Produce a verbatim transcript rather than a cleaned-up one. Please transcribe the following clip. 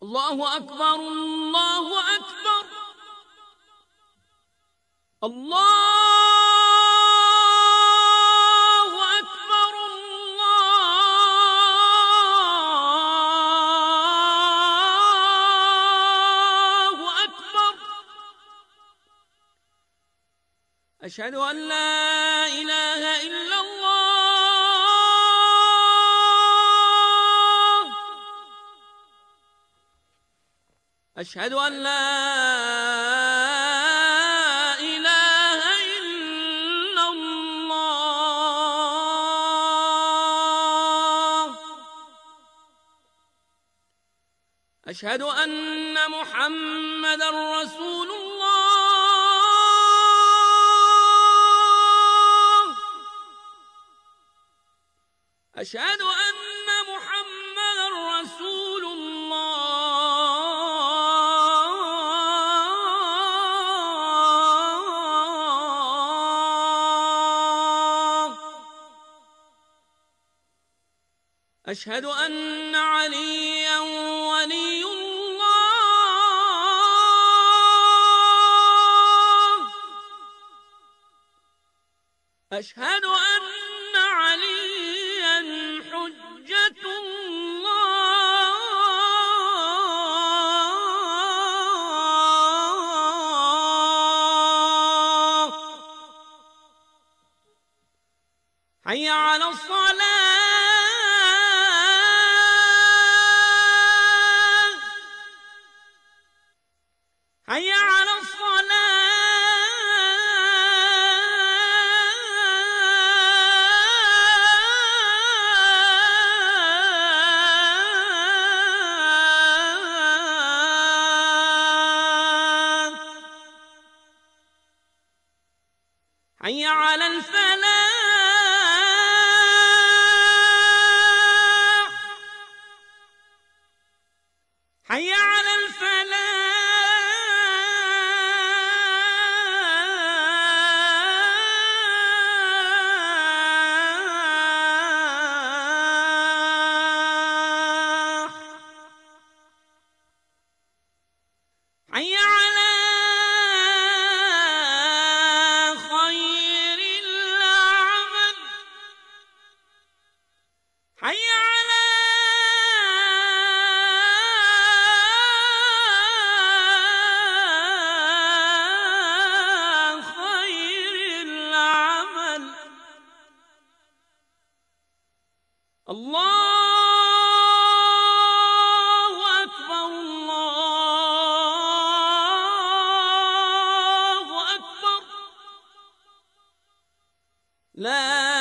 الله أكبر الله أكبر الله أكبر الله أكبر. أشهد أن لا إله إلا الله. أشهد أن لا إله إلا الله. أشهد أن محمدًا رسول الله. أشهد أن محمدًا رسول الله. أشهد أن عليًّا ولي الله. أشهد أن عليًّا حجة الله. حي على الصلاة. حي على الصلاة. حي على الفلاح. حي على الفلاح. حي على خير العمل. حي على خير العمل. الله أكبر الله أكبر. لا